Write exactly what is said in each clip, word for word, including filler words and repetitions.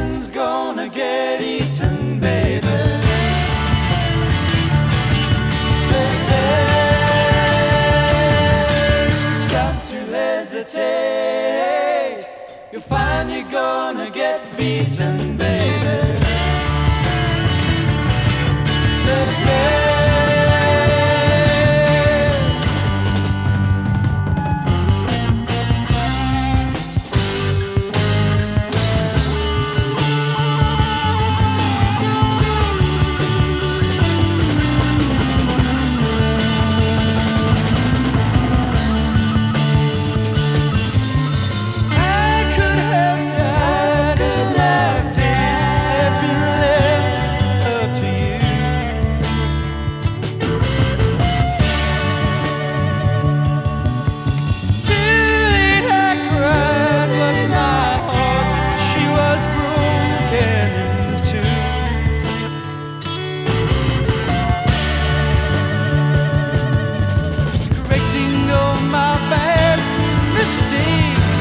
nothing's gonna get eaten, baby. Stop to hesitate, you'll find you're gonna get beaten, baby. Mistakes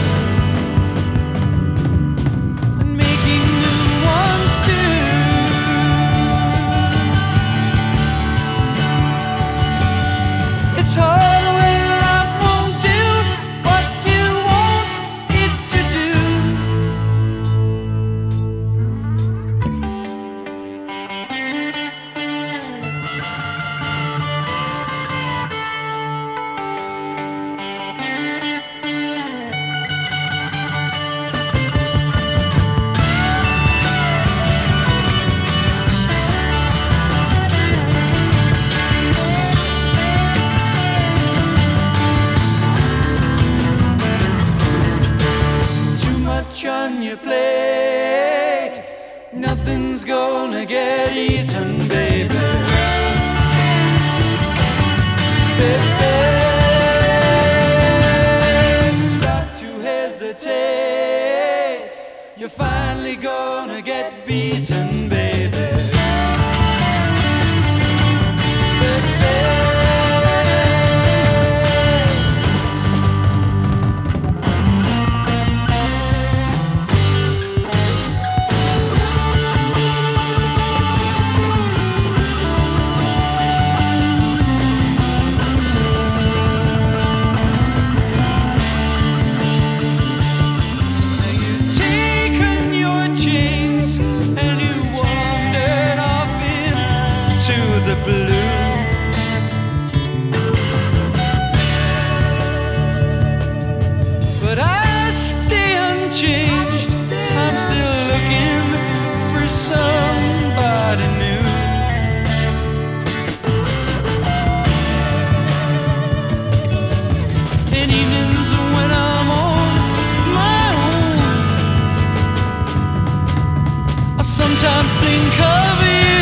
and making new ones too. It's hard when life won't do what you want it to do. On your plate, nothing's gonna get eaten, baby. Baby, stop to hesitate, you're finally gonna get beaten, baby. The blue, but I stay unchanged. I'm still looking for somebody new. And evenings when I'm on my own, I sometimes think of you.